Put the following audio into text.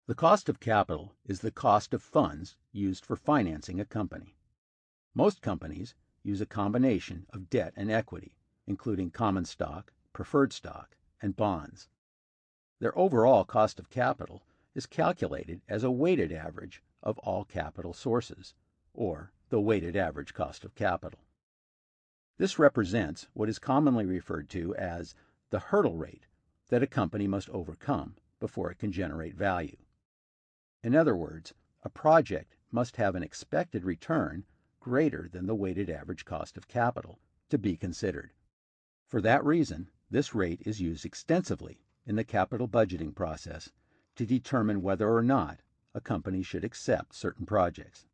The cost of capital is the cost of funds used for financing a company. Most companies use a combination of debt and equity, including common stock, preferred stock, and bonds. Their overall cost of capital is calculated as a weighted average of all capital sources, or the weighted average cost of capital. This represents what is commonly referred to as the hurdle rate that a company must overcome before it can generate value. In other words, a project must have an expected return greater than the weighted average cost of capital to be considered. For that reason, this rate is used extensively in the capital budgeting process to determine whether or not a company should accept certain projects.